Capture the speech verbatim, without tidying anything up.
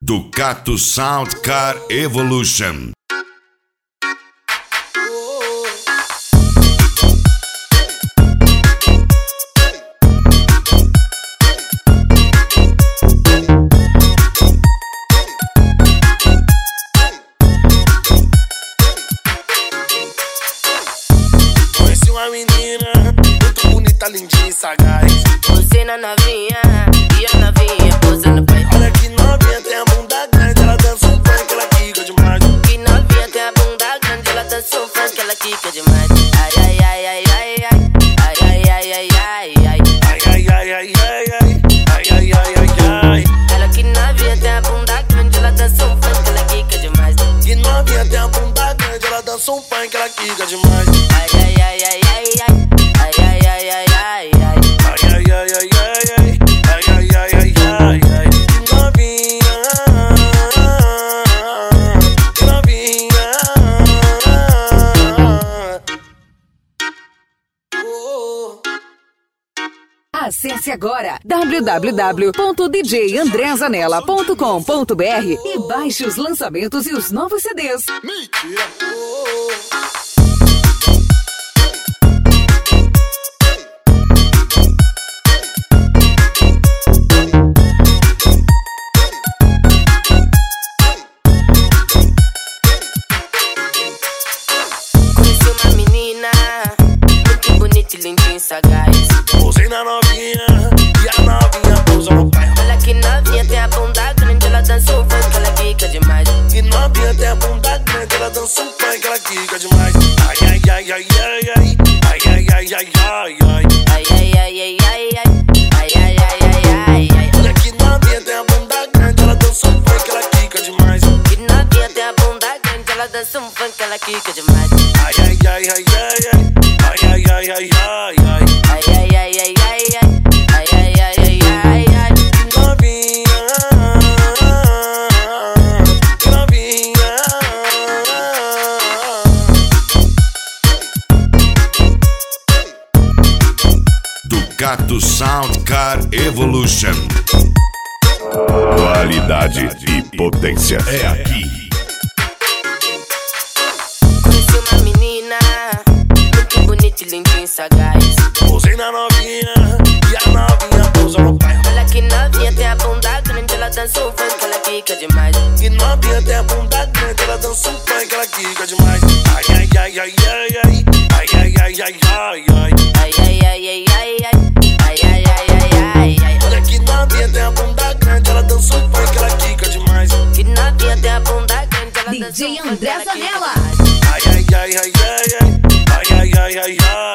Ducato Sound Car Evolution. Conheci uma menina muito bonita, lindinha e sagaz. Você na novinha e a novinha posando pra trás. Olha que novinha, tem a bunda grande, ela dança um funk, ela quica demais. Que novinha tem a bunda grande, ela dança um funk, ela quica demais. Ai, ai, ai, ai, ai, ai. Ai, ai, ai, ai, ai, ai. Ai, ai, ai, ai, ai, ai. Ai, ai, ai, ai, ai. Ela que novinha tem a bunda grande, ela dança um funk, ela quica demais. Que novinha, tem a bunda grande, ela dança um funk, ela quica demais. Ai, ai, ai, ai, ai, ai. Ai, ai, ai, ai, ai, ai. Ai, ai, ai, ai, ai, ai. Ai, ai, ai, ai, ai, ai. Que novinha, que novinha. Oh. Acesse agora w w w ponto d j andré zanella ponto com ponto b r e baixe os lançamentos e os novos C Ds. Mentira. Oh. Conheci uma menina muito bonita e lindinha e sagaz. Pousei na novinha e a novinha pousa no pé. Olha que novinha tem a bunda grande, ela dança um funk, ela quica demais. Que novinha, tem a bunda grande, ela dança um funk, ela quica demais. Ai, ai, ai, ai, ai, ai. Ai, ai, ai, ai, ai, ai. Ai, ai, ai, ai, ai, ai. Ai, ai, ai, ai, ai, ai. Olha que novinha, tem a bunda grande, ela dança um funk, ela quica demais. Que novinha tem a bunda grande, ela dança um funk, ela quica demais. Ai, ai, ai, ai, ai, ai. Ai, ai, ai, ai, ai, ai. Ai, ai, ai, ai, ai, ai. Ai, ai, ai, ai, ai, ai. Que novinha, que novinha. Ducato Sound Car Evolution. Qualidade e potência é aqui. Conheci uma menina muito bonita e lindinha e sagaz. Pousei na novinha e a novinha pousa no pé. Olha que novinha tem a bunda grande, ela dança um funk, ela quica demais. Que novinha, tem a bunda grande, ela dança um funk, ela quica demais. Ai, ai, ai, ai, ai, ai. Ai, ai, ai, ai, ai, ai. Ai, ai, ai, ai, ai, ai. Ai, ai, ai, ai, ai, ai. Olha que novinha, tem a bunda grande, ela dança um funk, ela quica demais. Que novinha tem a bunda grande, ela D dança um J funk, André ela quica Zanella. demais. Ai, ai, ai, ai, ai, ai. Ai, ai, ai, ai, ai.